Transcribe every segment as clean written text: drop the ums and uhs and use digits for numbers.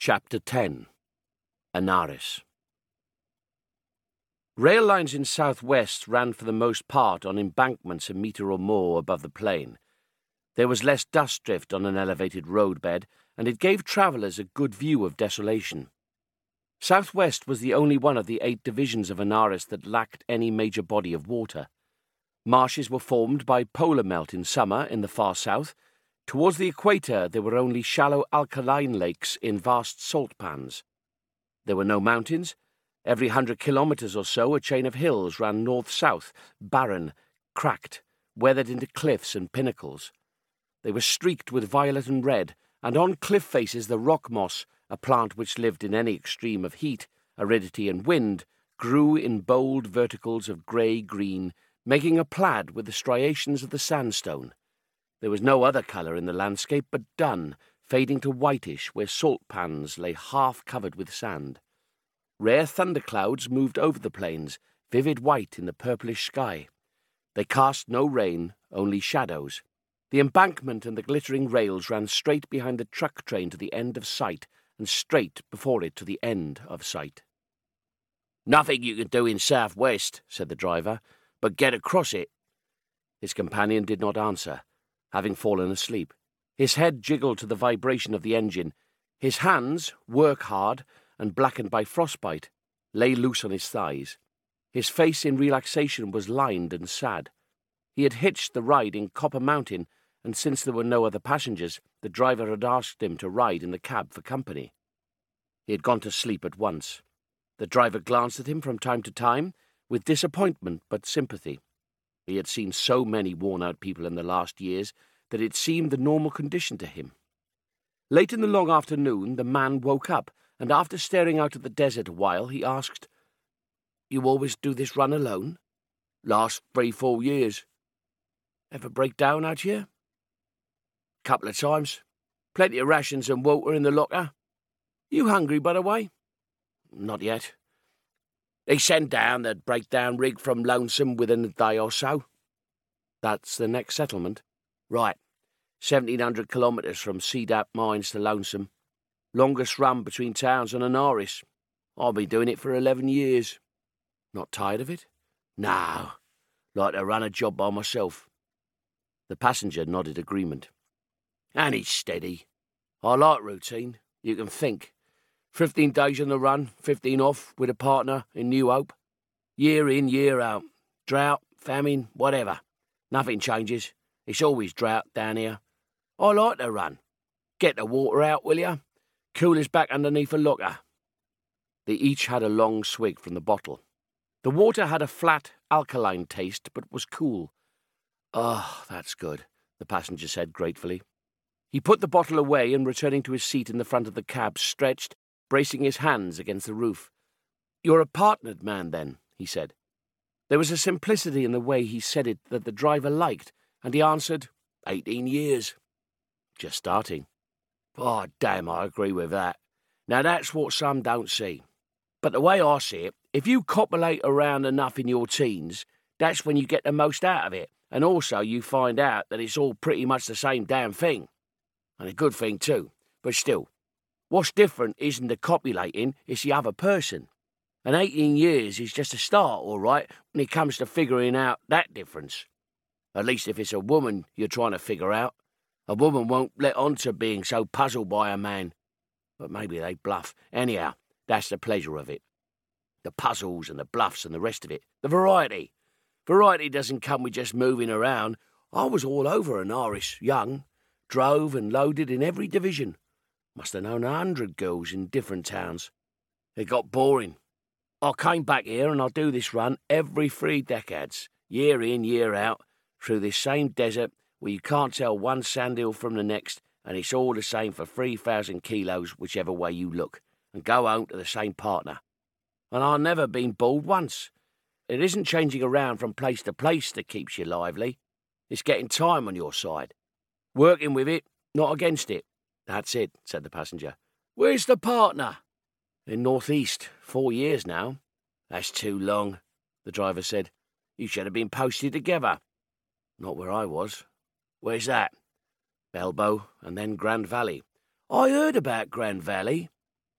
Chapter 10. Anaris. Rail lines in southwest ran for the most part on embankments a metre or more above the plain. There was less dust drift on an elevated roadbed, and it gave travellers a good view of desolation. Southwest was the only one of the 8 divisions of Anaris that lacked any major body of water. Marshes were formed by polar melt in summer in the far south. Towards the equator there were only shallow alkaline lakes in vast salt pans. There were no mountains. Every 100 kilometres or so a chain of hills ran north-south, barren, cracked, weathered into cliffs and pinnacles. They were streaked with violet and red, and on cliff faces the rock moss, a plant which lived in any extreme of heat, aridity and wind, grew in bold verticals of grey-green, making a plaid with the striations of the sandstone. There was no other colour in the landscape but dun, fading to whitish where salt pans lay half covered with sand. Rare thunderclouds moved over the plains, vivid white in the purplish sky. They cast no rain, only shadows. The embankment and the glittering rails ran straight behind the truck train to the end of sight, and straight before it to the end of sight. "Nothing you can do in southwest," said the driver, "but get across it." His companion did not answer, having fallen asleep. His head jiggled to the vibration of the engine. His hands, work-hard and blackened by frostbite, lay loose on his thighs. His face in relaxation was lined and sad. He had hitched the ride in Copper Mountain, and since there were no other passengers, the driver had asked him to ride in the cab for company. He had gone to sleep at once. The driver glanced at him from time to time, with disappointment but sympathy. He had seen so many worn-out people in the last years that it seemed the normal condition to him. Late in the long afternoon, the man woke up, and after staring out at the desert a while, he asked, "You always do this run alone?" "Last 3-4 years." "Ever break down out here?" "Couple of times. Plenty of rations and water in the locker." "You hungry, by the way?" "Not yet. They send down the breakdown rig from Lonesome within a day or so." "That's the next settlement?" "Right. 1,700 kilometres from CDAP Mines to Lonesome. Longest run between towns on Anaris. I've been doing it for 11 years. "Not tired of it?" "No. Like to run a job by myself." The passenger nodded agreement. "And it's steady. I like routine. You can think. 15 days on the run, 15 off, with a partner in New Hope. Year in, year out. Drought, famine, whatever. Nothing changes. It's always drought down here. I like to run. Get the water out, will you? Cooler's back underneath a locker." They each had a long swig from the bottle. The water had a flat, alkaline taste, but was cool. "Oh, that's good," the passenger said gratefully. He put the bottle away and, returning to his seat in the front of the cab, stretched, bracing his hands against the roof. "You're a partnered man, then," he said. There was a simplicity in the way he said it that the driver liked, and he answered, 18 years. "Just starting." "Oh, damn, I agree with that. Now that's what some don't see. But the way I see it, if you copulate around enough in your teens, that's when you get the most out of it, and also you find out that it's all pretty much the same damn thing. And a good thing too, but still. What's different isn't the copulating, it's the other person. And 18 years is just a start, all right, when it comes to figuring out that difference. At least if it's a woman you're trying to figure out. A woman won't let on to being so puzzled by a man. But maybe they bluff. Anyhow, that's the pleasure of it. The puzzles and the bluffs and the rest of it. The variety. Variety doesn't come with just moving around. I was all over Anaris, young. Drove and loaded in every division. Must have known 100 girls in different towns. It got boring. I came back here and I do this run every 3 decades, year in, year out, through this same desert where you can't tell one sandhill from the next, and it's all the same for 3,000 kilos whichever way you look, and go home to the same partner. And I've never been bored once. It isn't changing around from place to place that keeps you lively. It's getting time on your side. Working with it, not against it." "That's it," said the passenger. "Where's the partner?" "In Northeast, 4 years now." "That's too long," the driver said. "You should have been posted together." "Not where I was." "Where's that?" "Belbo, and then Grand Valley." "I heard about Grand Valley.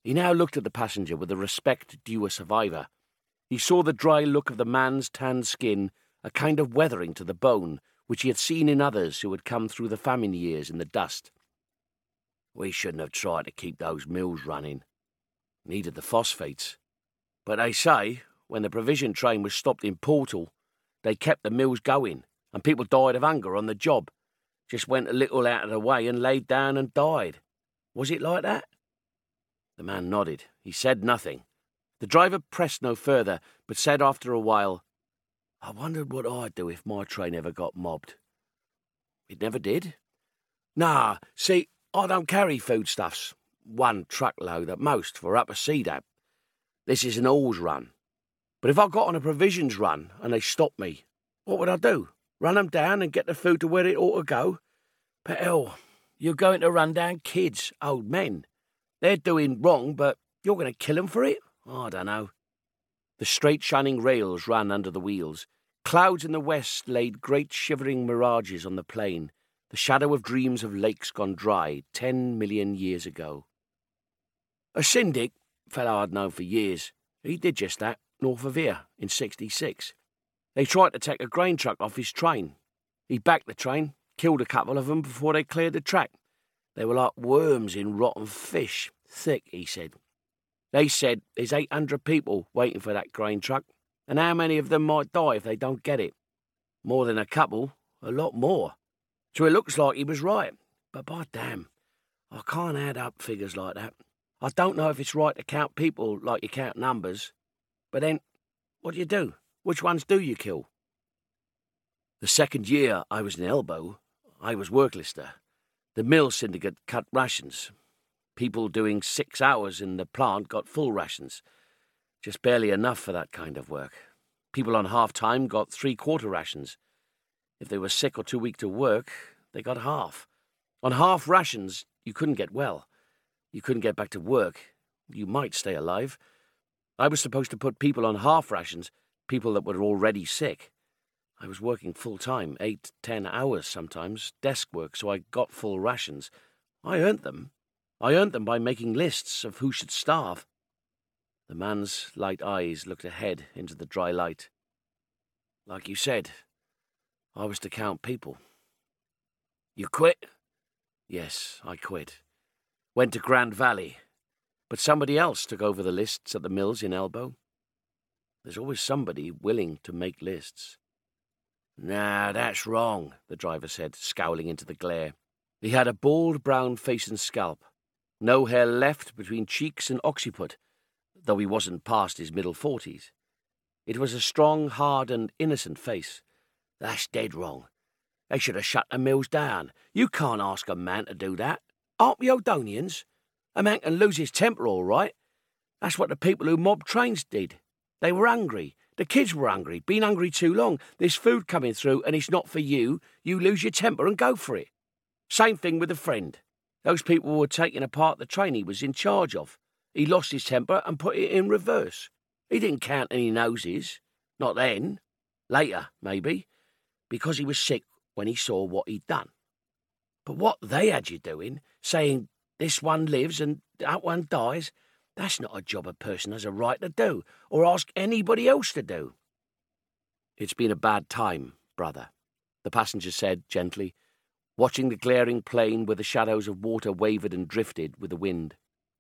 He now looked at the passenger with the respect due a survivor. He saw the dry look of the man's tanned skin, a kind of weathering to the bone, which he had seen in others who had come through the famine years in the dust. We shouldn't have tried to keep those mills running. Needed the phosphates. But they say, when the provision train was stopped in Portal, they kept the mills going, and people died of hunger on the job. Just went a little out of the way and laid down and died. Was it like that? The man nodded. He said nothing. The driver pressed no further, but said after a while, I wondered what I'd do if my train ever got mobbed. It never did. Nah, see, I don't carry foodstuffs. 1 truckload at most for Upper Cedar. This is an alls run. But if I got on a provisions run and they stopped me, what would I do? Run them down and get the food to where it ought to go? But hell, you're going to run down kids, old men. They're doing wrong, but you're going to kill them for it? I don't know. The straight shining rails ran under the wheels. Clouds in the west laid great shivering mirages on the plain, the shadow of dreams of lakes gone dry 10 million years ago. A syndic, fellow I'd known for years, he did just that, north of here, in 66. They tried to take a grain truck off his train. He backed the train, killed a couple of them before they cleared the track. They were like worms in rotten fish, thick, he said. They said there's 800 people waiting for that grain truck, and how many of them might die if they don't get it? More than a couple, a lot more. So it looks like he was right, but by damn, I can't add up figures like that. I don't know if it's right to count people like you count numbers, but then, what do you do? Which ones do you kill? The second year I was in Elbow, I was worklister. The mill syndicate cut rations. People doing 6 hours in the plant got full rations. Just barely enough for that kind of work. People on half-time got 3/4 rations. If they were sick or too weak to work, they got half. On half rations, you couldn't get well. You couldn't get back to work. You might stay alive. I was supposed to put people on half rations, people that were already sick. I was working full-time, 8, 10 hours sometimes, desk work, so I got full rations. I earned them. I earned them by making lists of who should starve. The man's light eyes looked ahead into the dry light. Like you said, I was to count people. You quit? Yes, I quit. Went to Grand Valley. But somebody else took over the lists at the mills in Elbow. There's always somebody willing to make lists. Nah, that's wrong, the driver said, scowling into the glare. He had a bald brown face and scalp. No hair left between cheeks and occiput, though he wasn't past his middle 40s. It was a strong, hard and innocent face. That's dead wrong. They should have shut the mills down. You can't ask a man to do that. Aren't we Odonians? A man can lose his temper all right. That's what the people who mobbed trains did. They were hungry. The kids were hungry. Been hungry too long. There's food coming through and it's not for you. You lose your temper and go for it. Same thing with a friend. Those people were taking apart the train he was in charge of. He lost his temper and put it in reverse. He didn't count any noses. Not then. Later, maybe. Because he was sick when he saw what he'd done. But what they had you doing, saying this one lives and that one dies, that's not a job a person has a right to do, or ask anybody else to do. It's been a bad time, brother, the passenger said gently, watching the glaring plain where the shadows of water wavered and drifted with the wind.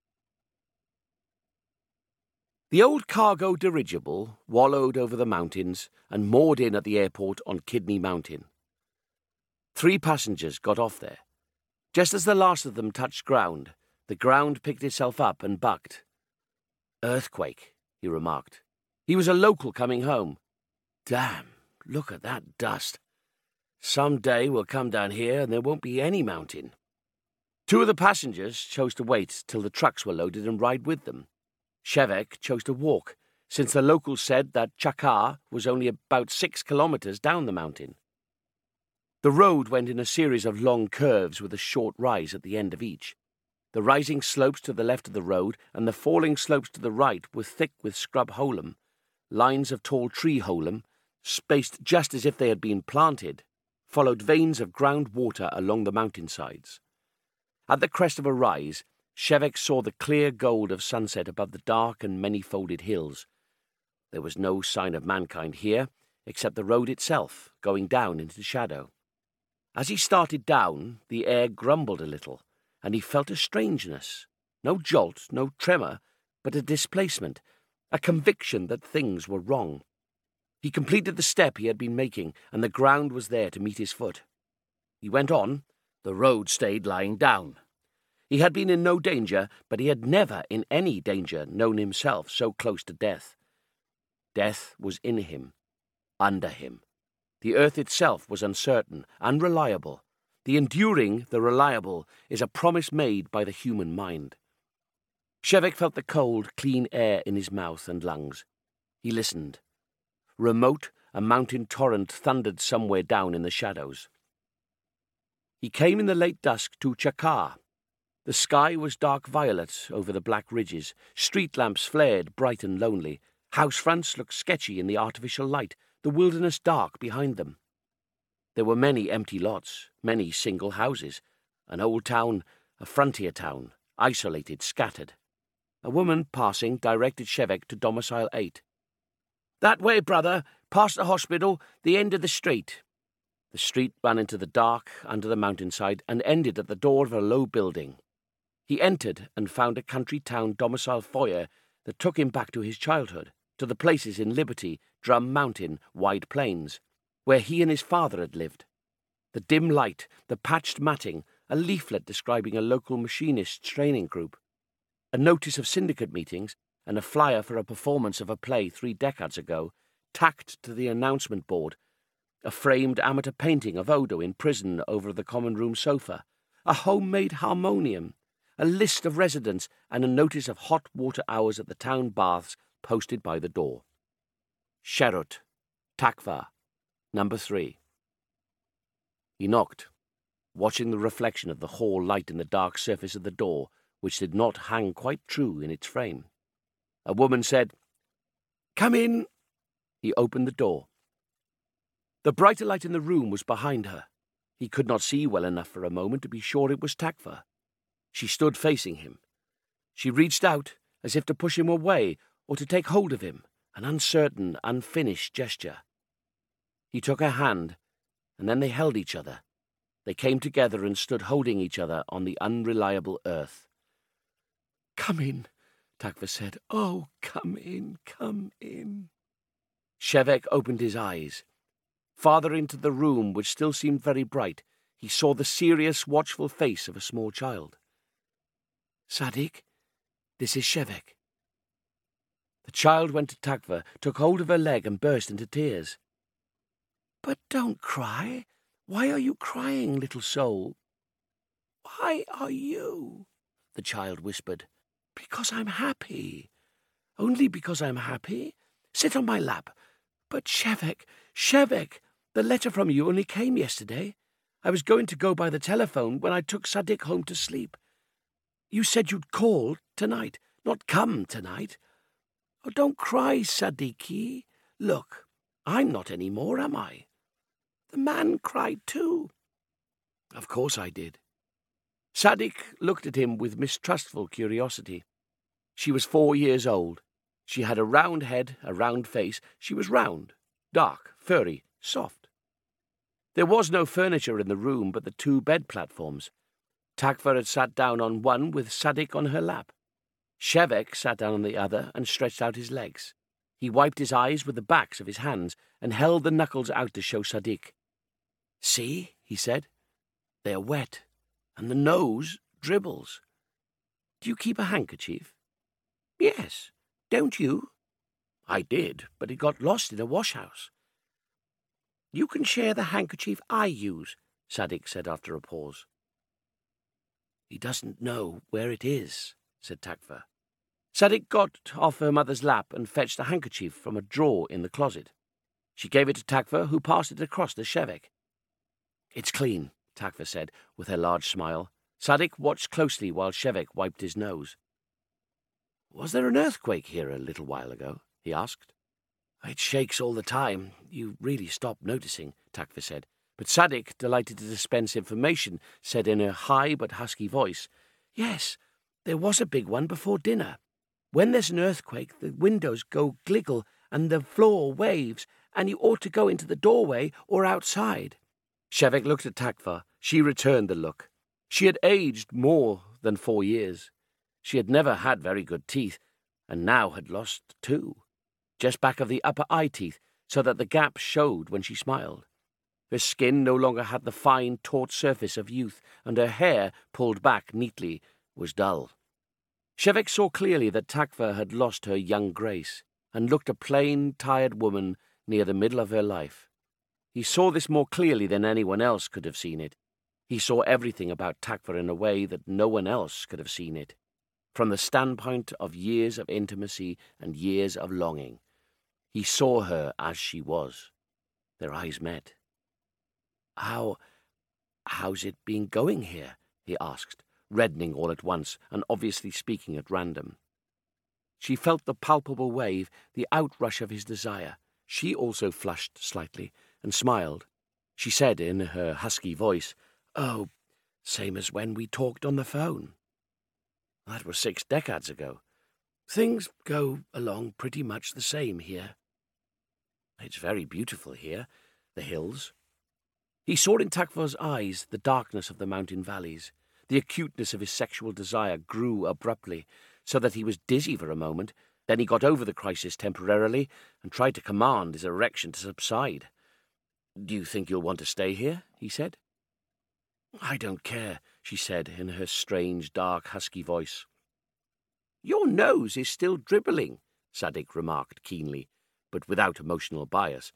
The old cargo dirigible wallowed over the mountains and moored in at the airport on Kidney Mountain. 3 passengers got off there. Just as the last of them touched ground, the ground picked itself up and bucked. Earthquake, he remarked. He was a local coming home. Damn, look at that dust. Some day we'll come down here and there won't be any mountain. 2 of the passengers chose to wait till the trucks were loaded and ride with them. Shevek chose to walk, since the locals said that Chakar was only about 6 kilometers down the mountain. The road went in a series of long curves with a short rise at the end of each. The rising slopes to the left of the road and the falling slopes to the right were thick with scrub holum, lines of tall tree holum, spaced just as if they had been planted, followed veins of ground water along the mountainsides. At the crest of a rise, Shevek saw the clear gold of sunset above the dark and many-folded hills. There was no sign of mankind here, except the road itself, going down into shadow. As he started down, the air grumbled a little, and he felt a strangeness. No jolt, no tremor, but a displacement, a conviction that things were wrong. He completed the step he had been making, and the ground was there to meet his foot. He went on. The road stayed lying down. He had been in no danger, but he had never in any danger known himself so close to death. Death was in him, under him. The earth itself was uncertain, unreliable. The enduring, the reliable, is a promise made by the human mind. Shevek felt the cold, clean air in his mouth and lungs. He listened. Remote, a mountain torrent thundered somewhere down in the shadows. He came in the late dusk to Chakar. The sky was dark violet over the black ridges. Street lamps flared bright and lonely. House fronts looked sketchy in the artificial light, the wilderness dark behind them. There were many empty lots, many single houses, an old town, a frontier town, isolated, scattered. A woman passing directed Shevek to Domicile 8. "That way, brother, past the hospital, the end of the street." The street ran into the dark under the mountainside and ended at the door of a low building. He entered and found a country town domicile foyer that took him back to his childhood, to the places in Liberty, Drum Mountain, Wide Plains, where he and his father had lived. The dim light, the patched matting, a leaflet describing a local machinists' training group, a notice of syndicate meetings, and a flyer for a performance of a play 3 decades ago, tacked to the announcement board, a framed amateur painting of Odo in prison over the common room sofa, a homemade harmonium, a list of residents, and a notice of hot water hours at the town baths posted by the door. Sherut, Takva, number 3. He knocked, watching the reflection of the hall light in the dark surface of the door, which did not hang quite true in its frame. A woman said, "Come in." He opened the door. The brighter light in the room was behind her. He could not see well enough for a moment to be sure it was Takva. She stood facing him. She reached out, as if to push him away or to take hold of him, an uncertain, unfinished gesture. He took her hand, and then they held each other. They came together and stood holding each other on the unreliable earth. "Come in," Takva said. "Oh, come in, come in." Shevek opened his eyes. Farther into the room, which still seemed very bright, he saw the serious, watchful face of a small child. "Sadik, this is Shevek." The child went to Takva, took hold of her leg and burst into tears. "But don't cry. Why are you crying, little soul?" "Why are you?" the child whispered. "Because I'm happy. Only because I'm happy. Sit on my lap. But Shevek, the letter from you only came yesterday. I was going to go by the telephone when I took Sadik home to sleep. You said you'd call tonight, not come tonight. Oh, don't cry, Sadiki. Look, I'm not any more, am I? The man cried too." "Of course I did." Sadik looked at him with mistrustful curiosity. She was 4 years old. She had a round head, a round face. She was round, dark, furry, soft. There was no furniture in the room but the 2 bed platforms. Takva had sat down on one with Sadik on her lap. Shevek sat down on the other and stretched out his legs. He wiped his eyes with the backs of his hands and held the knuckles out to show Sadik. "See," he said, "they are wet, and the nose dribbles. Do you keep a handkerchief?" "Yes. Don't you?" "I did, but it got lost in a washhouse." "You can share the handkerchief I use," Sadik said after a pause. "He doesn't know where it is," said Takva. Sadik got off her mother's lap and fetched a handkerchief from a drawer in the closet. She gave it to Takva, who passed it across to Shevek. "It's clean," Takva said, with her large smile. Sadik watched closely while Shevek wiped his nose. "Was there an earthquake here a little while ago?" he asked. "It shakes all the time. You really stopped noticing," Takva said. But Sadik, delighted to dispense information, said in her high but husky voice, "Yes, There was a big one before dinner. When there's an earthquake, the windows go gliggle and the floor waves, and you ought to go into the doorway or outside." Shevek looked at Takva. She returned the look. She had aged more than 4 years. She had never had very good teeth, and now had lost 2, just back of the upper eye teeth, so that the gaps showed when she smiled. Her skin no longer had the fine, taut surface of youth, and her hair, pulled back neatly, was dull. Shevek saw clearly that Takva had lost her young grace, and looked a plain, tired woman near the middle of her life. He saw this more clearly than anyone else could have seen it. He saw everything about Takva in a way that no one else could have seen it, from the standpoint of years of intimacy and years of longing. He saw her as she was. Their eyes met. How's it been going here?" he asked, reddening all at once and obviously speaking at random. She felt the palpable wave, the outrush of his desire. She also flushed slightly and smiled. She said in her husky voice, "Oh, same as when we talked on the phone." "That was 6 decades ago. Things go along pretty much the same here." "It's very beautiful here, the hills." He saw in Takva's eyes the darkness of the mountain valleys. The acuteness of his sexual desire grew abruptly, so that he was dizzy for a moment. Then he got over the crisis temporarily and tried to command his erection to subside. "Do you think you'll want to stay here?" he said. "I don't care," she said in her strange, dark, husky voice. "Your nose is still dribbling," Sadik remarked keenly, but without emotional bias.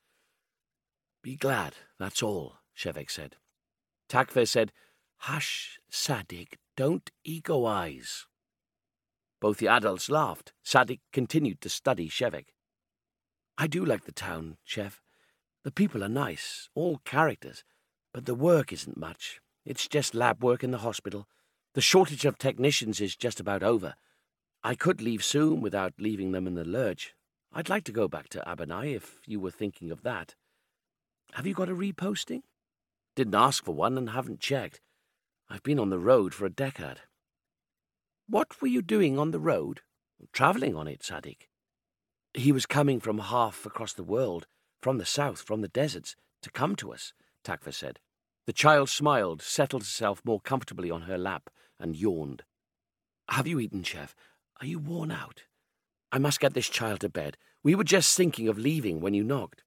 "Be glad, that's all," Shevek said. Takva said, "Hush, Sadik, don't egoize." Both the adults laughed. Sadik continued to study Shevek. "I do like the town, Chev. The people are nice, all characters, but the work isn't much. It's just lab work in the hospital. The shortage of technicians is just about over. I could leave soon without leaving them in the lurch. I'd like to go back to Abanai if you were thinking of that. Have you got a reposting?" "Didn't ask for one and haven't checked. I've been on the road for a decade." "What were you doing on the road?" "Travelling on it, Sadik." "He was coming from half across the world, from the south, from the deserts, to come to us," Takva said. The child smiled, settled herself more comfortably on her lap, and yawned. "Have you eaten, Chev? Are you worn out? I must get this child to bed. We were just thinking of leaving when you knocked."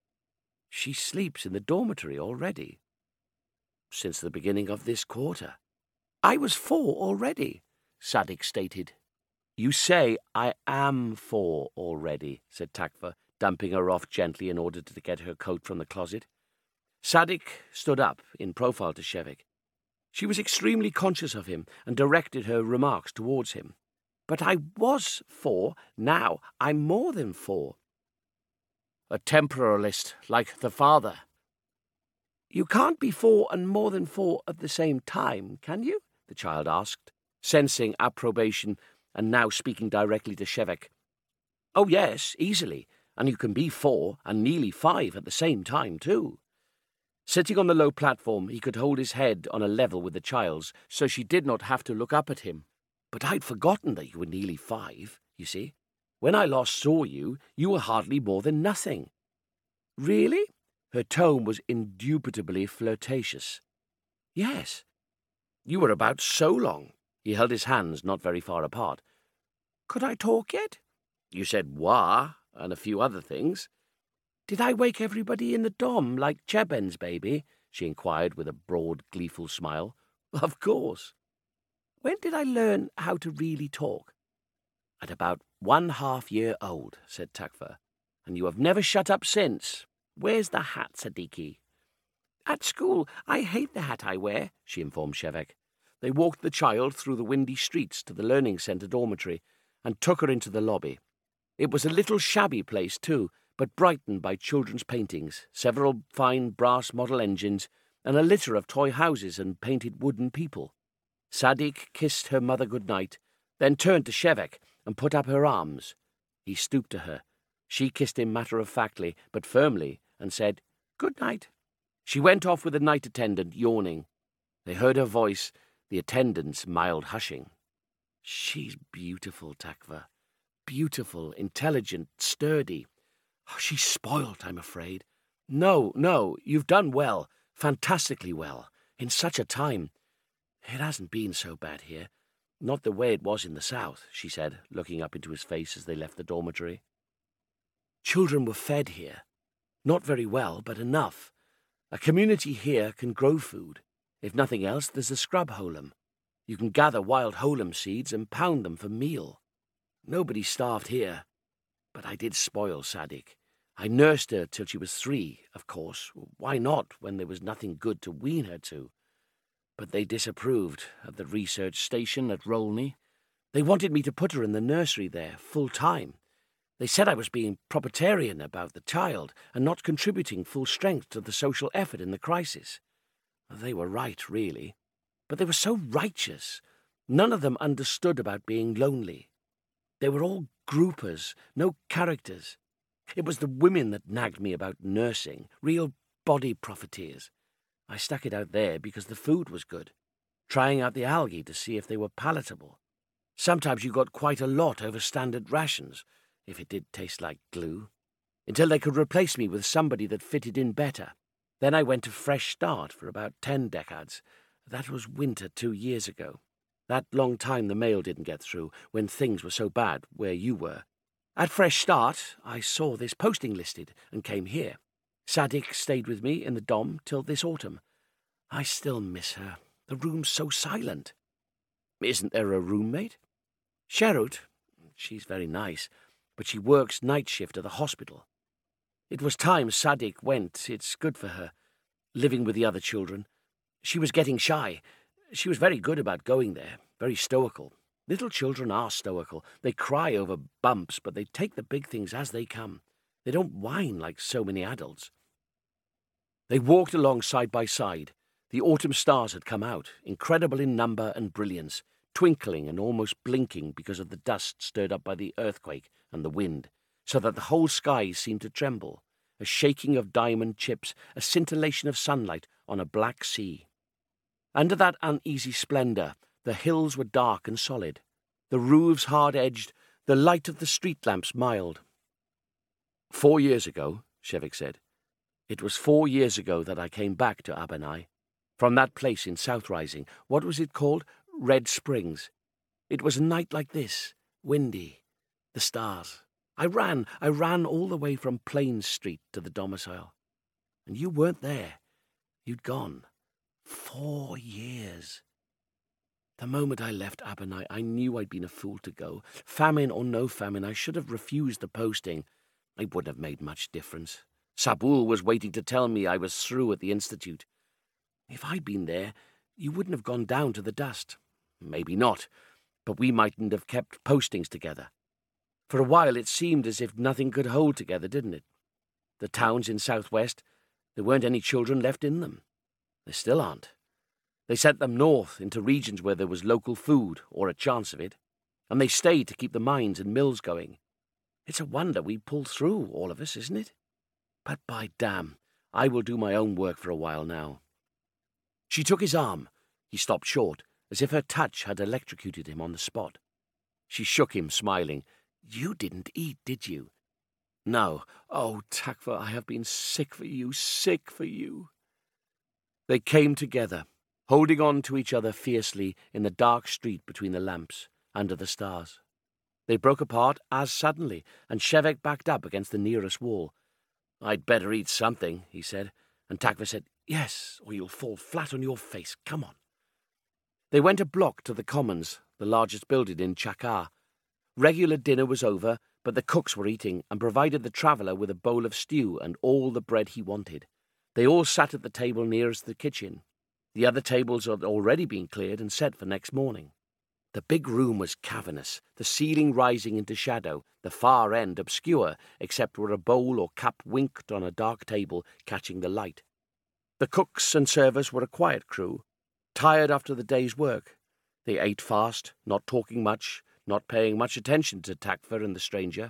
"She sleeps in the dormitory already." "Since the beginning of this quarter." "I was 4 already," Sadik stated. "You say I am 4 already," said Takva, dumping her off gently in order to get her coat from the closet. Sadik stood up, in profile to Shevek. She was extremely conscious of him and directed her remarks towards him. "But I was 4, now I'm more than 4. "A temporalist, like the father." "You can't be 4 and more than 4 at the same time, can you?" the child asked, sensing approbation and now speaking directly to Shevek. "Oh yes, easily, and you can be 4 and nearly 5 at the same time too." Sitting on the low platform, he could hold his head on a level with the child's, so she did not have to look up at him. "But I'd forgotten that you were nearly 5, you see. When I last saw you, you were hardly more than nothing." "Really?" Her tone was indubitably flirtatious. "Yes." "You were about so long." He held his hands not very far apart. "Could I talk yet?" "You said wah and a few other things." "Did I wake everybody in the dom like Cheben's baby?" she inquired with a broad, gleeful smile. "Of course." "When did I learn how to really talk?" "At about 1/2 year old," said Takva. "And you have never shut up since. Where's the hat, Sadiki?" "At school, I hate the hat I wear," she informed Shevek. They walked the child through the windy streets to the Learning Centre dormitory and took her into the lobby. It was a little shabby place, too, but brightened by children's paintings, several fine brass model engines, and a litter of toy houses and painted wooden people. Sadik kissed her mother good night, then turned to Shevek and put up her arms. He stooped to her. She kissed him matter-of-factly, but firmly, and said, "Good night." She went off with the night attendant, yawning. They heard her voice, the attendant's mild hushing. She's beautiful, Takva. Beautiful, intelligent, sturdy. Oh, she's spoilt, I'm afraid. No, you've done well, fantastically well, in such a time. It hasn't been so bad here. Not the way it was in the south, she said, looking up into his face as they left the dormitory. Children were fed here. Not very well, but enough. A community here can grow food. If nothing else, there's a scrub holum. You can gather wild holum seeds and pound them for meal. Nobody starved here. But I did spoil Sadik. I nursed her till she was 3, of course. Why not, when there was nothing good to wean her to? But they disapproved at the research station at Rolney. They wanted me to put her in the nursery there, full time. They said I was being proprietarian about the child and not contributing full strength to the social effort in the crisis. They were right, really. But they were so righteous. None of them understood about being lonely. They were all groupers, no characters. It was the women that nagged me about nursing, real body profiteers. I stuck it out there because the food was good, trying out the algae to see if they were palatable. Sometimes you got quite a lot over standard rations, if it did taste like glue, until they could replace me with somebody that fitted in better. Then I went to Fresh Start for about 10 decades. That was winter 2 years ago. That long time the mail didn't get through, when things were so bad where you were. At Fresh Start, I saw this posting listed and came here. Sadik stayed with me in the dom till this autumn. I still miss her. The room's so silent. Isn't there a roommate? Sherut. She's very nice, but she works night shift at the hospital. It was time Sadik went. It's good for her, living with the other children. She was getting shy. She was very good about going there, very stoical. Little children are stoical. They cry over bumps, but they take the big things as they come. They don't whine like so many adults. They walked along side by side. The autumn stars had come out, incredible in number and brilliance, twinkling and almost blinking because of the dust stirred up by the earthquake and the wind, so that the whole sky seemed to tremble, a shaking of diamond chips, a scintillation of sunlight on a black sea. Under that uneasy splendour, the hills were dark and solid, the roofs hard-edged, the light of the street lamps mild. 4 years ago, Shevik said. It was 4 years ago that I came back to Abanai. From that place in South Rising, what was it called? Red Springs. It was a night like this, windy, the stars. I ran all the way from Plains Street to the domicile. And you weren't there. You'd gone. 4 years. The moment I left Abanai, I knew I'd been a fool to go. Famine or no famine, I should have refused the posting. It wouldn't have made much difference. Sabul was waiting to tell me I was through at the Institute. If I'd been there, you wouldn't have gone down to the dust. Maybe not, but we mightn't have kept postings together. For a while it seemed as if nothing could hold together, didn't it? The towns in Southwest, there weren't any children left in them. There still aren't. They sent them north into regions where there was local food, or a chance of it, and they stayed to keep the mines and mills going. It's a wonder we pulled through, all of us, isn't it? But by damn, I will do my own work for a while now. She took his arm. He stopped short, as if her touch had electrocuted him on the spot. She shook him, smiling. You didn't eat, did you? No. Oh, Takva, I have been sick for you, sick for you. They came together, holding on to each other fiercely in the dark street between the lamps, under the stars. They broke apart as suddenly, and Shevek backed up against the nearest wall. I'd better eat something, he said, and Takva said, Yes, or you'll fall flat on your face. Come on. They went a block to the Commons, the largest building in Chakar. Regular dinner was over, but the cooks were eating and provided the traveller with a bowl of stew and all the bread he wanted. They all sat at the table nearest the kitchen. The other tables had already been cleared and set for next morning. The big room was cavernous, the ceiling rising into shadow, the far end obscure, except where a bowl or cup winked on a dark table, catching the light. The cooks and servers were a quiet crew, tired after the day's work. They ate fast, not talking much, not paying much attention to Takva and the stranger.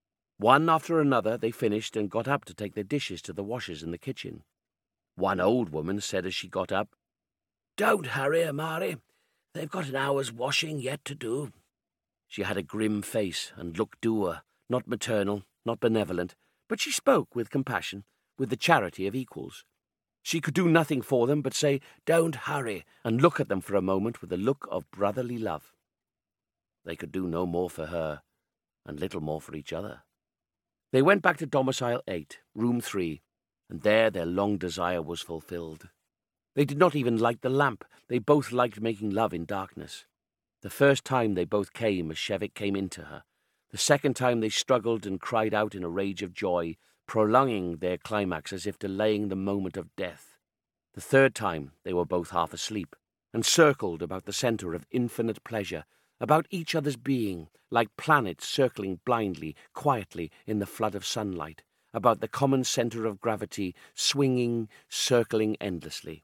One after another they finished and got up to take their dishes to the washers in the kitchen. One old woman said as she got up, Don't hurry, Amari. They've got an hour's washing yet to do. She had a grim face and looked dour, not maternal, not benevolent, but she spoke with compassion, with the charity of equals. She could do nothing for them but say, "Don't hurry," and look at them for a moment with a look of brotherly love. They could do no more for her, and little more for each other. They went back to Domicile 8, Room 3, and there their long desire was fulfilled. They did not even light the lamp. They both liked making love in darkness. The first time they both came as Shevek came into her. The second time they struggled and cried out in a rage of joy, prolonging their climax as if delaying the moment of death. The third time they were both half asleep, and circled about the centre of infinite pleasure, about each other's being, like planets circling blindly, quietly in the flood of sunlight, about the common centre of gravity, swinging, circling endlessly.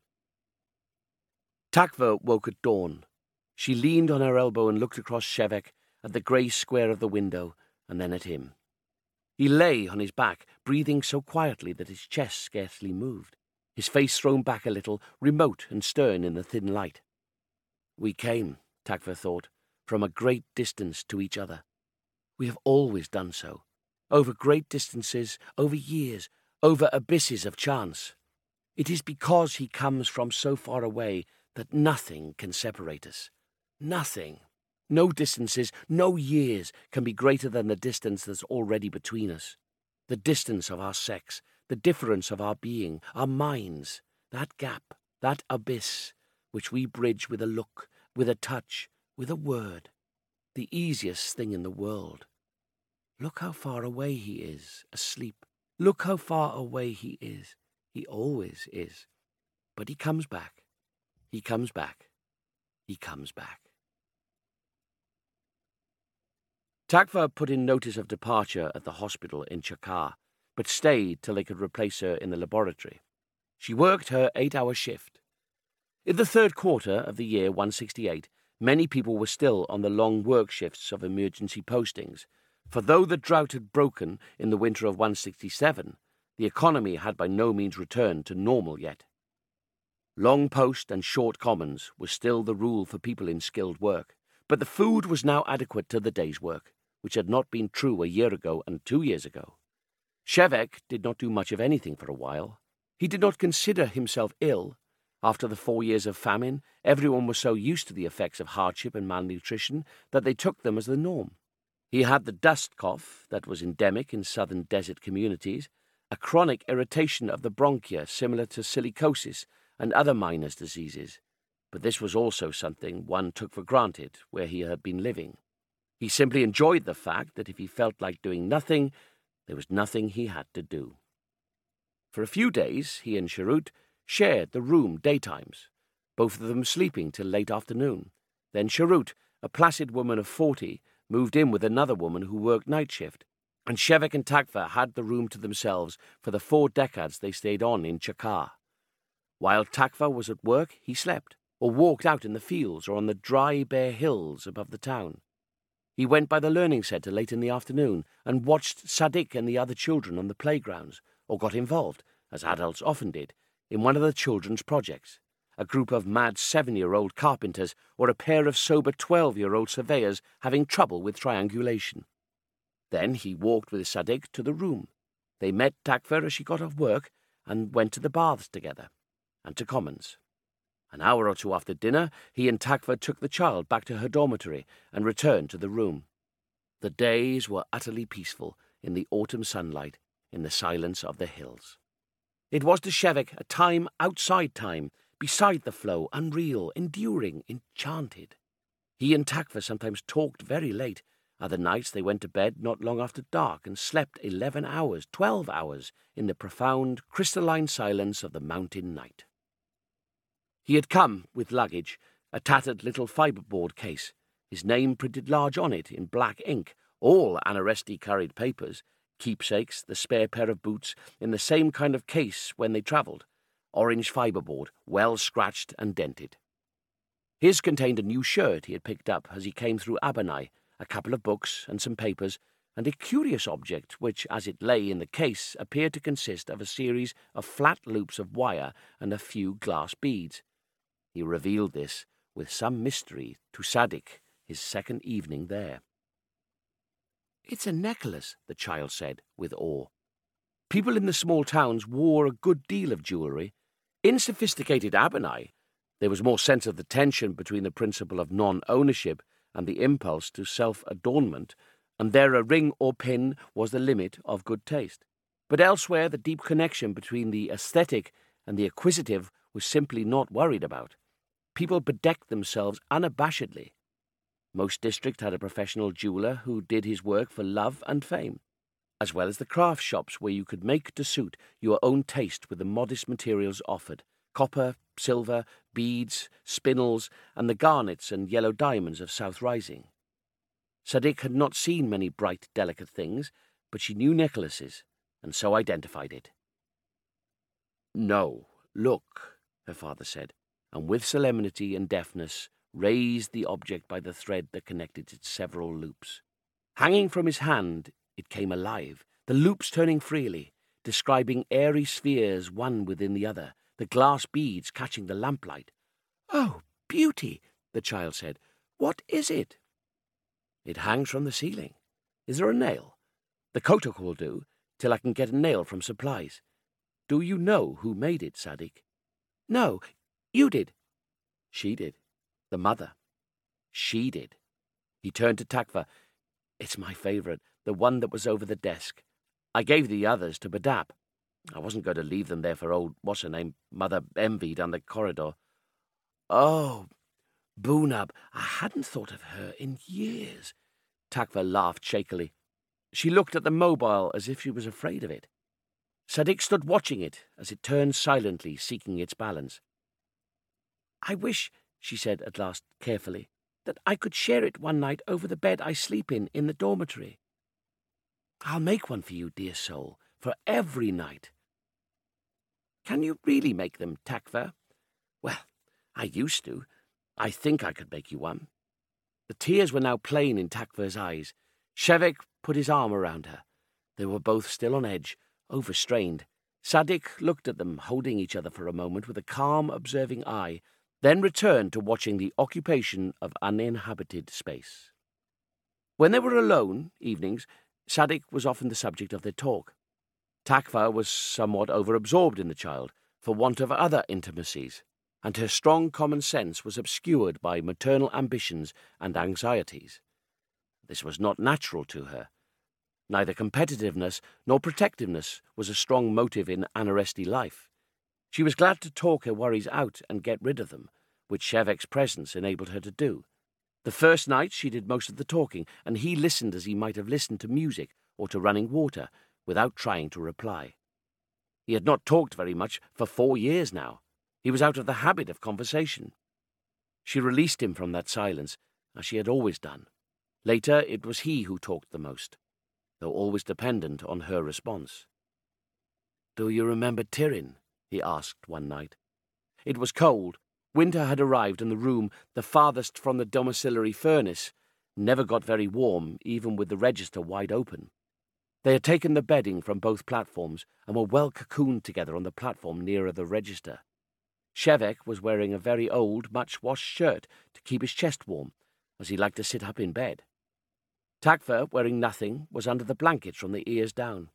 Takva woke at dawn. She leaned on her elbow and looked across Shevek, at the grey square of the window, and then at him. He lay on his back, breathing so quietly that his chest scarcely moved, his face thrown back a little, remote and stern in the thin light. We came, Takva thought, from a great distance to each other. We have always done so, over great distances, over years, over abysses of chance. It is because he comes from so far away that nothing can separate us. Nothing. No distances, no years can be greater than the distance that's already between us. The distance of our sex, the difference of our being, our minds, that gap, that abyss, which we bridge with a look, with a touch, with a word. The easiest thing in the world. Look how far away he is, asleep. Look how far away he is. He always is. But he comes back. He comes back. He comes back. Takva put in notice of departure at the hospital in Chakar, but stayed till they could replace her in the laboratory. She worked her 8-hour shift. In the third quarter of the year 168, many people were still on the long work shifts of emergency postings, for though the drought had broken in the winter of 167, the economy had by no means returned to normal yet. Long post and short commons was still the rule for people in skilled work, but the food was now adequate to the day's work, which had not been true a year ago and 2 years ago. Shevek did not do much of anything for a while. He did not consider himself ill. After the 4 years of famine, everyone was so used to the effects of hardship and malnutrition that they took them as the norm. He had the dust cough that was endemic in southern desert communities, a chronic irritation of the bronchia similar to silicosis and other miners' diseases, but this was also something one took for granted where he had been living. He simply enjoyed the fact that if he felt like doing nothing, there was nothing he had to do. For a few days, he and Sharut shared the room daytimes, both of them sleeping till late afternoon. Then Sharut, a placid woman of 40, moved in with another woman who worked night shift, and Shevek and Takva had the room to themselves for the 4 decades they stayed on in Chakar. While Takva was at work, he slept, or walked out in the fields or on the dry, bare hills above the town. He went by the learning centre late in the afternoon and watched Sadik and the other children on the playgrounds, or got involved, as adults often did, in one of the children's projects, a group of mad 7-year-old carpenters or a pair of sober 12-year-old surveyors having trouble with triangulation. Then he walked with Sadik to the room. They met Takva as she got off work and went to the baths together, and to commons. An hour or two after dinner, he and Takva took the child back to her dormitory and returned to the room. The days were utterly peaceful in the autumn sunlight, in the silence of the hills. It was to Shevek a time outside time, beside the flow, unreal, enduring, enchanted. He and Takva sometimes talked very late. Other nights they went to bed not long after dark and slept 11 hours, 12 hours, in the profound, crystalline silence of the mountain night. He had come with luggage, a tattered little fiberboard case, his name printed large on it in black ink, all Anaresti carried papers, keepsakes, the spare pair of boots, in the same kind of case when they travelled, orange fiberboard, well scratched and dented. His contained a new shirt he had picked up as he came through Abanai, a couple of books and some papers, and a curious object which, as it lay in the case, appeared to consist of a series of flat loops of wire and a few glass beads. He revealed this with some mystery to Sadik, his second evening there. "It's a necklace," the child said, with awe. People in the small towns wore a good deal of jewellery. In sophisticated Abernai, there was more sense of the tension between the principle of non-ownership and the impulse to self-adornment, and there a ring or pin was the limit of good taste. But elsewhere, the deep connection between the aesthetic and the acquisitive was simply not worried about. People bedecked themselves unabashedly. Most districts had a professional jeweller who did his work for love and fame, as well as the craft shops where you could make to suit your own taste with the modest materials offered: copper, silver, beads, spinels, and the garnets and yellow diamonds of South Rising. Sadik had not seen many bright, delicate things, but she knew necklaces, and so identified it. "No, look," her father said, and with solemnity and deftness raised the object by the thread that connected its several loops. Hanging from his hand, it came alive, the loops turning freely, describing airy spheres one within the other, the glass beads catching the lamplight. "Oh, beauty," the child said. "What is it?" "It hangs from the ceiling. Is there a nail? The kotak will do, till I can get a nail from supplies. Do you know who made it, Sadik?" "No, you did." "She did. The mother. She did." He turned to Takva. "It's my favourite, the one that was over the desk. I gave the others to Badap. I wasn't going to leave them there for old what's-her-name, Mother Envy, down the corridor." "Oh, Boonab, I hadn't thought of her in years." Takva laughed shakily. She looked at the mobile as if she was afraid of it. Sadik stood watching it as it turned silently, seeking its balance. "I wish," she said at last carefully, "that I could share it one night over the bed I sleep in the dormitory." "I'll make one for you, dear soul, for every night." "Can you really make them, Takva?" "Well, I used to. I think I could make you one." The tears were now plain in Takva's eyes. Shevek put his arm around her. They were both still on edge, overstrained. Sadik looked at them, holding each other for a moment with a calm, observing eye, then returned to watching the occupation of uninhabited space. When they were alone, evenings, Sadik was often the subject of their talk. Takva was somewhat overabsorbed in the child, for want of other intimacies, and her strong common sense was obscured by maternal ambitions and anxieties. This was not natural to her. Neither competitiveness nor protectiveness was a strong motive in Anaresti life. She was glad to talk her worries out and get rid of them, which Shevek's presence enabled her to do. The first night she did most of the talking, and he listened as he might have listened to music or to running water, without trying to reply. He had not talked very much for 4 years now. He was out of the habit of conversation. She released him from that silence, as she had always done. Later it was he who talked the most, though always dependent on her response. "Do you remember Tirin?" he asked one night. It was cold. Winter had arrived, and the room, the farthest from the domiciliary furnace, never got very warm, even with the register wide open. They had taken the bedding from both platforms and were well cocooned together on the platform nearer the register. Shevek was wearing a very old, much-washed shirt to keep his chest warm, as he liked to sit up in bed. Takva, wearing nothing, was under the blankets from the ears down.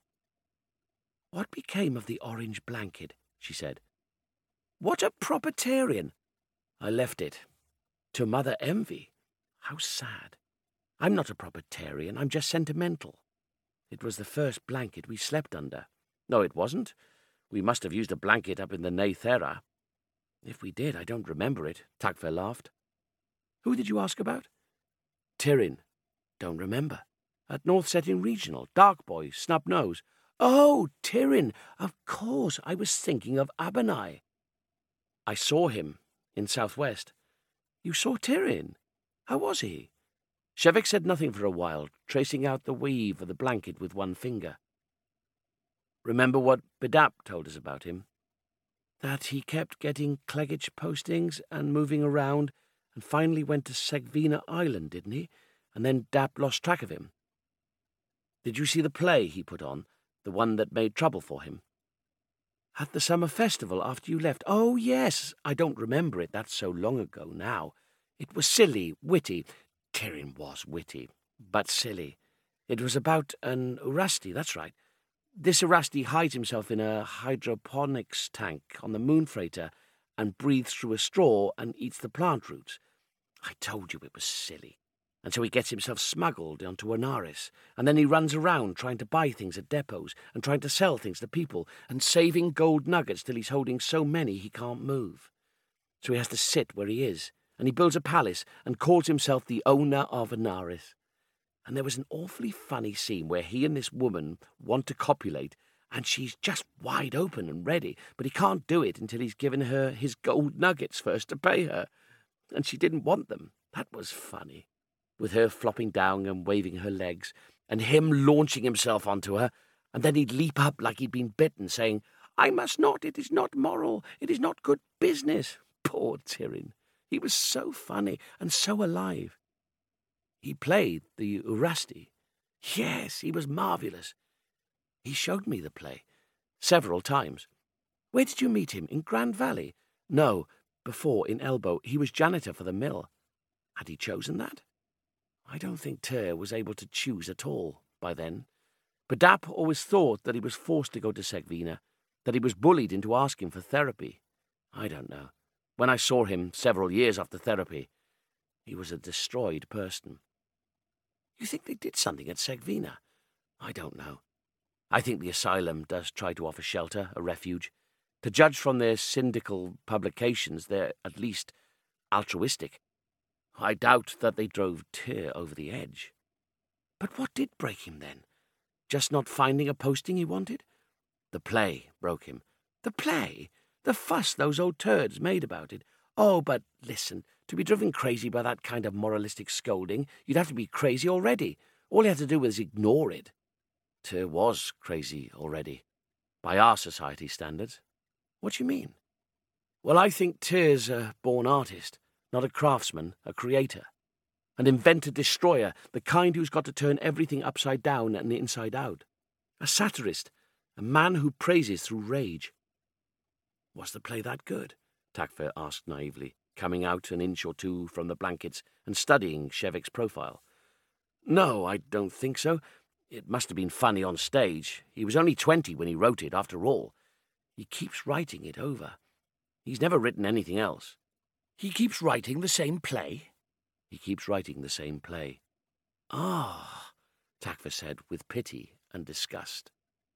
"What became of the orange blanket?" she said. "What a proprietarian!" "I left it. To Mother Envy. How sad. I'm not a proprietarian, I'm just sentimental. It was the first blanket we slept under." "No, it wasn't. We must have used a blanket up in the Neythera." "If we did, I don't remember it," Takva laughed. "Who did you ask about?" "Tirin. Don't remember. At North Setting Regional. Dark boy, snub nose." "Oh, Tirin. Of course, I was thinking of Abernai." "I saw him in Southwest." "You saw Tirin? How was he?" Shevek said nothing for a while, tracing out the weave of the blanket with one finger. "Remember what Bedap told us about him?" "That he kept getting Clegich postings and moving around, and finally went to Segvina Island, didn't he? And then Dap lost track of him." "Did you see the play he put on, the one that made trouble for him?" "At the summer festival after you left? Oh, yes. I don't remember it. That's so long ago now. It was silly, witty. Tyrion was witty, but silly. It was about an Urasti, that's right. This Urasti hides himself in a hydroponics tank on the moon freighter and breathes through a straw and eats the plant roots. I told you it was silly. And so he gets himself smuggled onto Anaris, and then he runs around trying to buy things at depots and trying to sell things to people and saving gold nuggets till he's holding so many he can't move. So he has to sit where he is, and he builds a palace and calls himself the owner of Anaris. And there was an awfully funny scene where he and this woman want to copulate, and she's just wide open and ready, but he can't do it until he's given her his gold nuggets first to pay her. And she didn't want them. That was funny. With her flopping down and waving her legs, and him launching himself onto her, and then he'd leap up like he'd been bitten, saying, "I must not, it is not moral, it is not good business." Poor Tyrion. He was so funny and so alive. He played the Urasti. Yes, he was marvellous. He showed me the play several times. Where did you meet him? In Grand Valley? No, before, in Elbow. He was janitor for the mill. Had he chosen that? I don't think Tyr was able to choose at all by then. But Dap always thought that he was forced to go to Segvina, that he was bullied into asking for therapy. I don't know. When I saw him several years after therapy, he was a destroyed person. You think they did something at Segvina? I don't know. I think the asylum does try to offer shelter, a refuge. To judge from their syndical publications, they're at least altruistic. I doubt that they drove Tyr over the edge. But what did break him then? Just not finding a posting he wanted? The play broke him. The play? The fuss those old turds made about it. Oh, but listen, to be driven crazy by that kind of moralistic scolding, you'd have to be crazy already. All you had to do was ignore it. Tyr was crazy already, by our society standards. What do you mean? Well, I think Tyr's a born artist, not a craftsman, a creator. An inventor-destroyer, the kind who's got to turn everything upside down and inside out. A satirist, a man who praises through rage. Was the play that good? Takver asked naively, coming out an inch or two from the blankets and studying Shevik's profile. No, I don't think so. It must have been funny on stage. He was only 20 when he wrote it, after all. He keeps writing it over. He's never written anything else. He keeps writing the same play? He keeps writing the same play. Ah, Takver said with pity and disgust.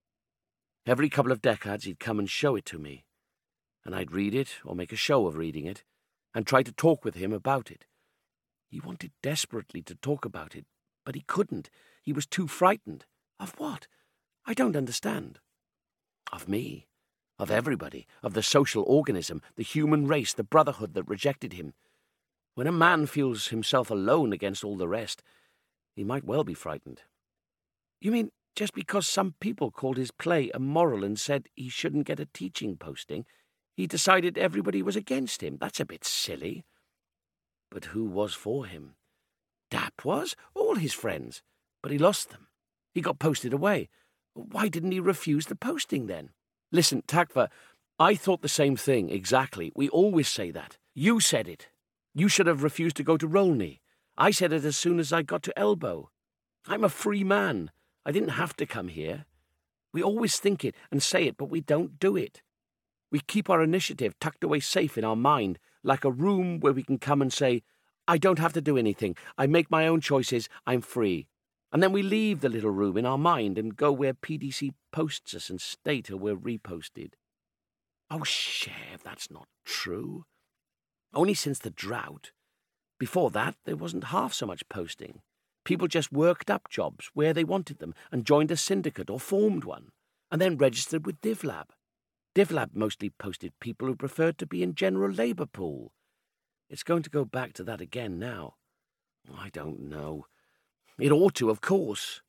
Every couple of decades he'd come and show it to me, and I'd read it or make a show of reading it and try to talk with him about it. He wanted desperately to talk about it, but he couldn't. He was too frightened. Of what? I don't understand. Of me. Of everybody. Of the social organism, the human race, the brotherhood that rejected him. When a man feels himself alone against all the rest, he might well be frightened. You mean just because some people called his play immoral and said he shouldn't get a teaching posting, he decided everybody was against him? That's a bit silly. But who was for him? Dap was, all his friends. But he lost them. He got posted away. Why didn't he refuse the posting then? Listen, Takver, I thought the same thing, exactly. We always say that. You said it. You should have refused to go to Rolney. I said it as soon as I got to Elbow. I'm a free man. I didn't have to come here. We always think it and say it, but we don't do it. We keep our initiative tucked away safe in our mind, like a room where we can come and say, I don't have to do anything. I make my own choices. I'm free. And then we leave the little room in our mind and go where PDC posts us and stay till we're reposted. Oh, Shev, that's not true. Only since the drought. Before that, there wasn't half so much posting. People just worked up jobs where they wanted them and joined a syndicate or formed one, and then registered with DivLab. DivLab mostly posted people who preferred to be in general labour pool. It's going to go back to that again now. I don't know. It ought to, of course.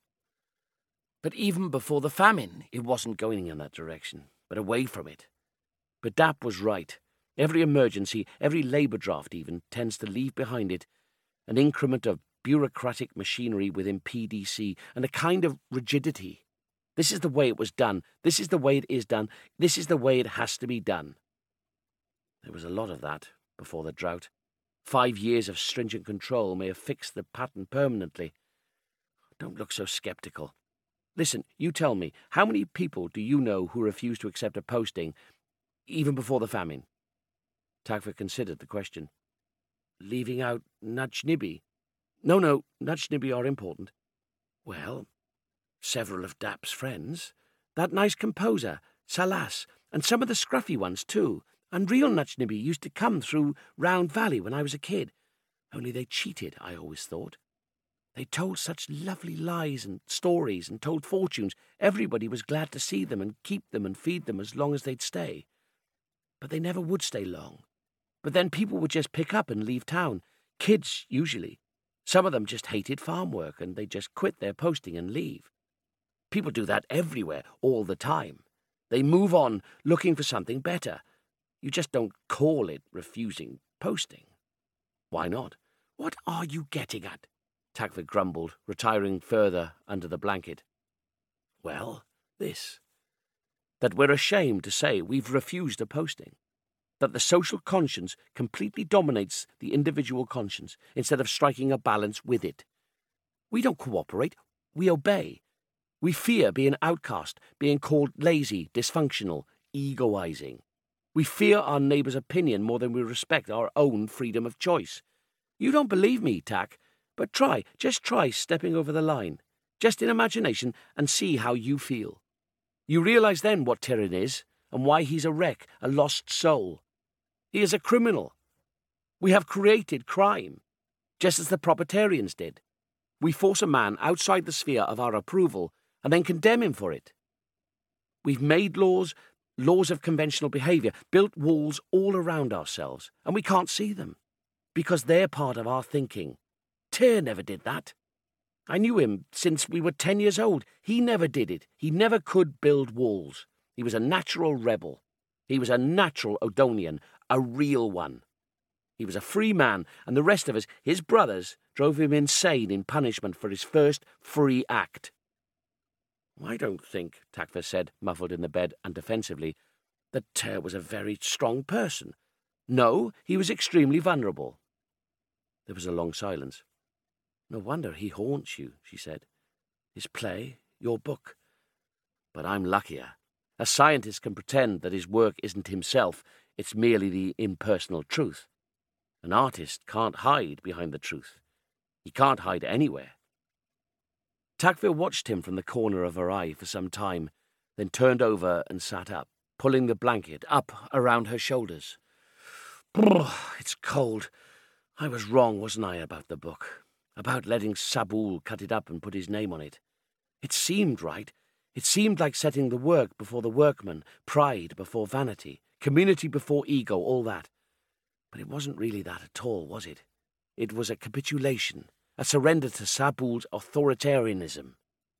But even before the famine, it wasn't going in that direction, but away from it. But Dap was right. Every emergency, every labour draft even, tends to leave behind it an increment of bureaucratic machinery within PDC and a kind of rigidity. This is the way it was done. This is the way it is done. This is the way it has to be done. There was a lot of that before the drought. 5 years of stringent control may have fixed the pattern permanently. Don't look so sceptical. Listen, you tell me, how many people do you know who refused to accept a posting even before the famine? Tagfer considered the question. Leaving out Najnibi? No, Najnibi are important. Well, several of Dap's friends. That nice composer, Salas, and some of the scruffy ones too. And real Najnibi used to come through Round Valley when I was a kid. Only they cheated, I always thought. They told such lovely lies and stories and told fortunes. Everybody was glad to see them and keep them and feed them as long as they'd stay. But they never would stay long. But then people would just pick up and leave town. Kids, usually. Some of them just hated farm work and they just quit their posting and leave. People do that everywhere, all the time. They move on looking for something better. You just don't call it refusing posting. Why not? What are you getting at? Tagfer grumbled, retiring further under the blanket. Well, this. That we're ashamed to say we've refused a posting. That the social conscience completely dominates the individual conscience instead of striking a balance with it. We don't cooperate, we obey. We fear being outcast, being called lazy, dysfunctional, egoizing. We fear our neighbour's opinion more than we respect our own freedom of choice. You don't believe me, Tack, but just try stepping over the line, just in imagination, and see how you feel. You realise then what Tyrion is, and why he's a wreck, a lost soul. He is a criminal. We have created crime, just as the Proprietarians did. We force a man outside the sphere of our approval, and then condemn him for it. We've made laws of conventional behaviour, built walls all around ourselves, and we can't see them, because they're part of our thinking. Tyr never did that. I knew him since we were 10 years old. He never did it. He never could build walls. He was a natural rebel. He was a natural Odonian, a real one. He was a free man, and the rest of us, his brothers, drove him insane in punishment for his first free act. I don't think, Tagfer said, muffled in the bed and defensively, that Tyr was a very strong person. No, he was extremely vulnerable. There was a long silence. No wonder he haunts you, she said. His play, your book. But I'm luckier. A scientist can pretend that his work isn't himself, it's merely the impersonal truth. An artist can't hide behind the truth. He can't hide anywhere. Tagfer watched him from the corner of her eye for some time, then turned over and sat up, pulling the blanket up around her shoulders. It's cold. I was wrong, wasn't I, about the book? About letting Sabul cut it up and put his name on it. It seemed right. It seemed like setting the work before the workman, pride before vanity, community before ego, all that. But it wasn't really that at all, was it? It was a capitulation, a surrender to Sabul's authoritarianism.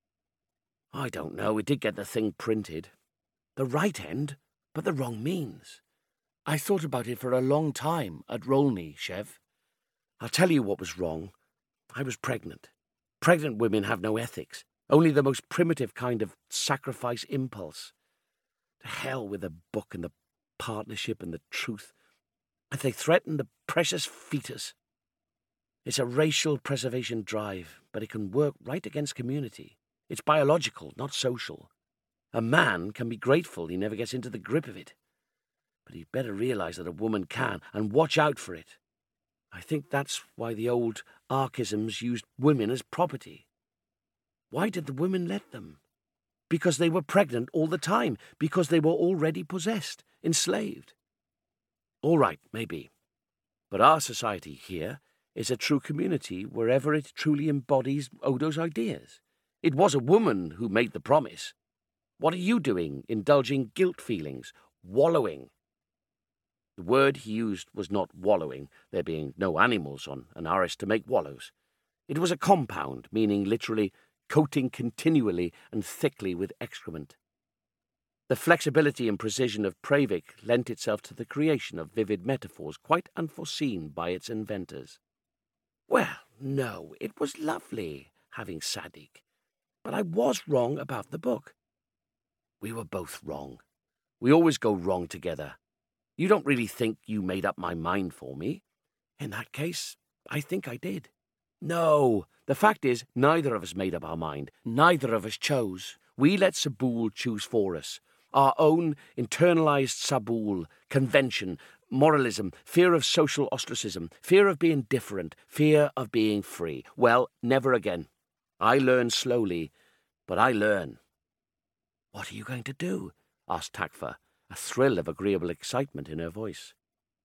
I don't know, it did get the thing printed. The right end, but the wrong means. I thought about it for a long time at Rolney, Chev. I'll tell you what was wrong. I was pregnant. Pregnant women have no ethics, only the most primitive kind of sacrifice impulse. To hell with the book and the partnership and the truth. If they threaten the precious fetus. It's a racial preservation drive, but it can work right against community. It's biological, not social. A man can be grateful he never gets into the grip of it. But he'd better realise that a woman can, and watch out for it. I think that's why the old archisms used women as property. Why did the women let them? Because they were pregnant all the time, because they were already possessed, enslaved. All right, maybe. But our society here is a true community wherever it truly embodies Odo's ideas. It was a woman who made the promise. What are you doing, indulging guilt feelings, wallowing? The word he used was not wallowing, there being no animals on Anaris to make wallows. It was a compound, meaning literally coating continually and thickly with excrement. The flexibility and precision of Pravik lent itself to the creation of vivid metaphors quite unforeseen by its inventors. Well, no, it was lovely, having Sadiq. But I was wrong about the book. We were both wrong. We always go wrong together. You don't really think you made up my mind for me? In that case, I think I did. No, the fact is, neither of us made up our mind. Neither of us chose. We let Sabul choose for us. Our own internalized Sabul, convention, moralism, fear of social ostracism, fear of being different, fear of being free. Well, never again. I learn slowly, but I learn. What are you going to do? Asked Takva, a thrill of agreeable excitement in her voice.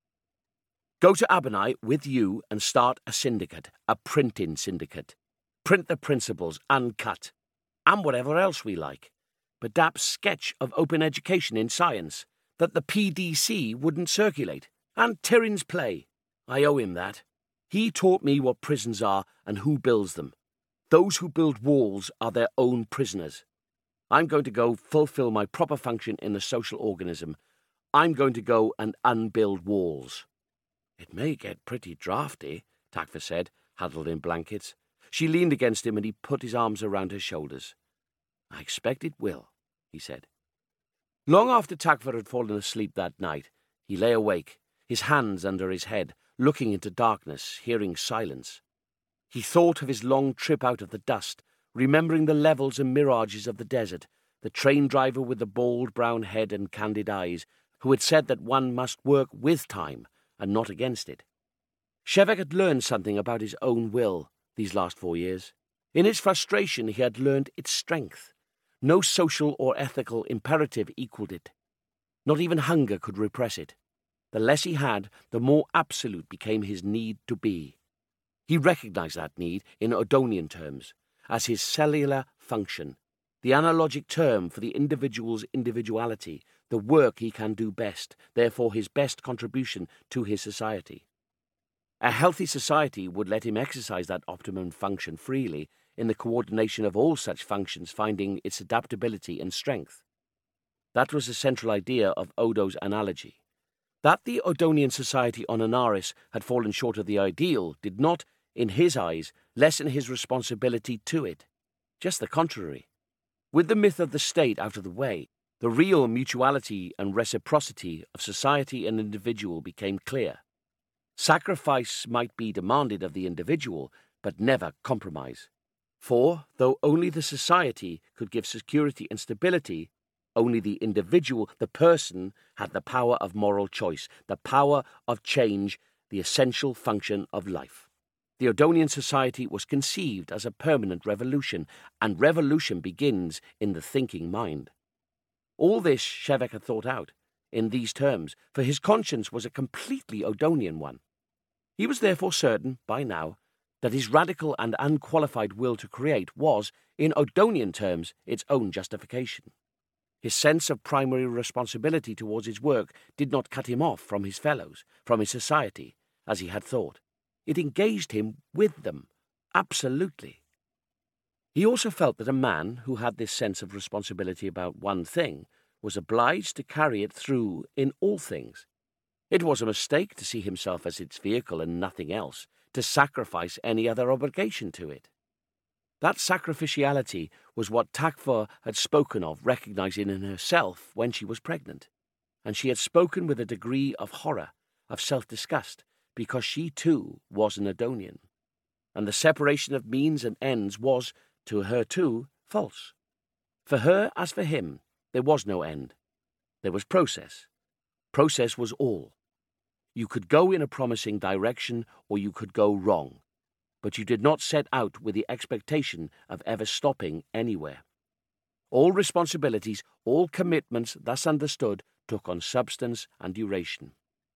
Go to Abernai with you and start a syndicate, a printing syndicate. Print the principles, uncut, and whatever else we like. Badap's sketch of open education in science, that the PDC wouldn't circulate, and Tyrian's play. I owe him that. He taught me what prisons are and who builds them. Those who build walls are their own prisoners. I'm going to go fulfill my proper function in the social organism. I'm going to go and unbuild walls. It may get pretty drafty, Takva said, huddled in blankets. She leaned against him and he put his arms around her shoulders. I expect it will, he said. Long after Takva had fallen asleep that night, he lay awake, his hands under his head, looking into darkness, hearing silence. He thought of his long trip out of the dust, remembering the levels and mirages of the desert, the train driver with the bald brown head and candid eyes, who had said that one must work with time and not against it. Shevek had learned something about his own will these last 4 years. In his frustration he had learned its strength. No social or ethical imperative equaled it. Not even hunger could repress it. The less he had, the more absolute became his need to be. He recognized that need in Odonian terms, as his cellular function, the analogic term for the individual's individuality, the work he can do best, therefore his best contribution to his society. A healthy society would let him exercise that optimum function freely, in the coordination of all such functions finding its adaptability and strength. That was the central idea of Odo's analogy. That the Odonian society on Anaris had fallen short of the ideal did not, in his eyes, lessen his responsibility to it. Just the contrary. With the myth of the state out of the way, the real mutuality and reciprocity of society and individual became clear. Sacrifice might be demanded of the individual, but never compromise. For, though only the society could give security and stability, only the individual, the person, had the power of moral choice, the power of change, the essential function of life. The Odonian society was conceived as a permanent revolution, and revolution begins in the thinking mind. All this Shevek had thought out, in these terms, for his conscience was a completely Odonian one. He was therefore certain, by now, that his radical and unqualified will to create was, in Odonian terms, its own justification. His sense of primary responsibility towards his work did not cut him off from his fellows, from his society, as he had thought. It engaged him with them, absolutely. He also felt that a man who had this sense of responsibility about one thing was obliged to carry it through in all things. It was a mistake to see himself as its vehicle and nothing else, to sacrifice any other obligation to it. That sacrificiality was what Takva had spoken of, recognizing in herself when she was pregnant, and she had spoken with a degree of horror, of self-disgust, because she too was an Odonian, and the separation of means and ends was, to her too, false. For her, as for him, there was no end. There was process. Process was all. You could go in a promising direction, or you could go wrong, but you did not set out with the expectation of ever stopping anywhere. All responsibilities, all commitments thus understood, took on substance and duration.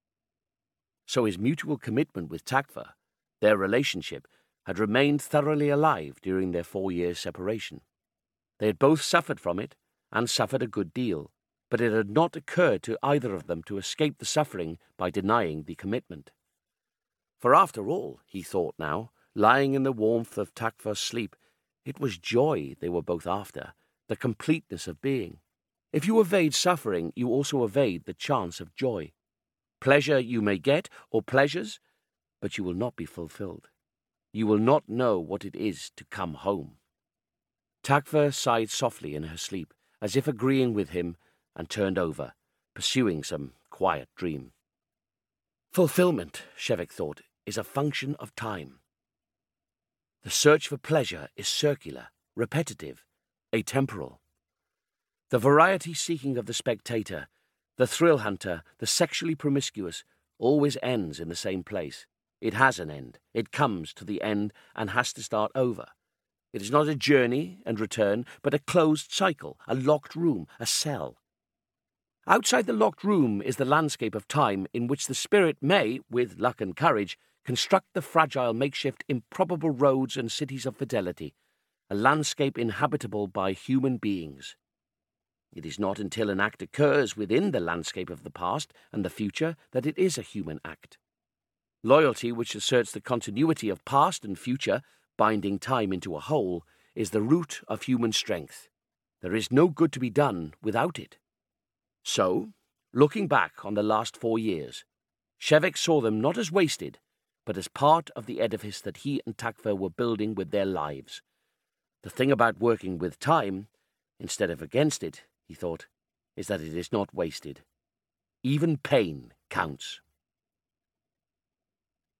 So his mutual commitment with Takva, their relationship, had remained thoroughly alive during their 4 years' separation. They had both suffered from it, and suffered a good deal, but it had not occurred to either of them to escape the suffering by denying the commitment. For after all, he thought now, lying in the warmth of Takva's sleep, it was joy they were both after, the completeness of being. If you evade suffering, you also evade the chance of joy. Pleasure you may get, or pleasures, but you will not be fulfilled. You will not know what it is to come home. Takva sighed softly in her sleep, as if agreeing with him, and turned over, pursuing some quiet dream. Fulfillment, Shevek thought, is a function of time. The search for pleasure is circular, repetitive, atemporal. The variety-seeking of the spectator, the thrill hunter, the sexually promiscuous, always ends in the same place. It has an end. It comes to the end and has to start over. It is not a journey and return, but a closed cycle, a locked room, a cell. Outside the locked room is the landscape of time in which the spirit may, with luck and courage, construct the fragile makeshift improbable roads and cities of fidelity, a landscape inhabitable by human beings. It is not until an act occurs within the landscape of the past and the future that it is a human act. Loyalty, which asserts the continuity of past and future, binding time into a whole, is the root of human strength. There is no good to be done without it. So, looking back on the last 4 years, Shevek saw them not as wasted, but as part of the edifice that he and Takva were building with their lives. The thing about working with time, instead of against it, he thought, is that it is not wasted. Even pain counts.